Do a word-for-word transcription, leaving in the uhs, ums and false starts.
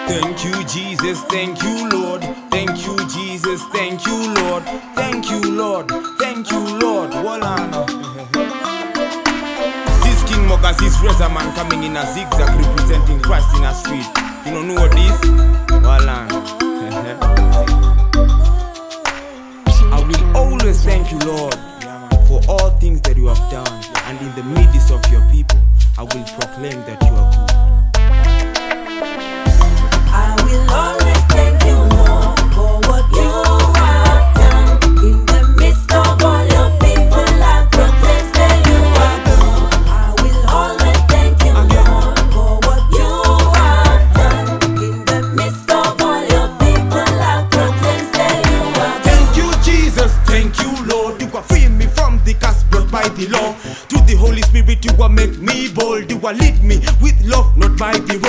Thank you, Jesus, thank you, Lord. Thank you, Jesus, thank you, Lord. Thank you, Lord, thank you, Lord. Walana. This King Mokas is Razor Man coming in a zigzag representing Christ in a street. You don't know what this? Walana. I will always thank you, Lord, for all things that you have done. And in the midst of your people, I will proclaim that you are good. I will always thank you, Lord, for what you have done. In the midst of all your people, I proclaim, say you are good. I will always thank you, Lord, for what you have done. In the midst of all your people, I proclaim, say you are good. Thank you, Jesus, thank you, Lord. You are free me from the curse brought by the law. Through the Holy Spirit, you will make me bold. You will lead me with love, not by the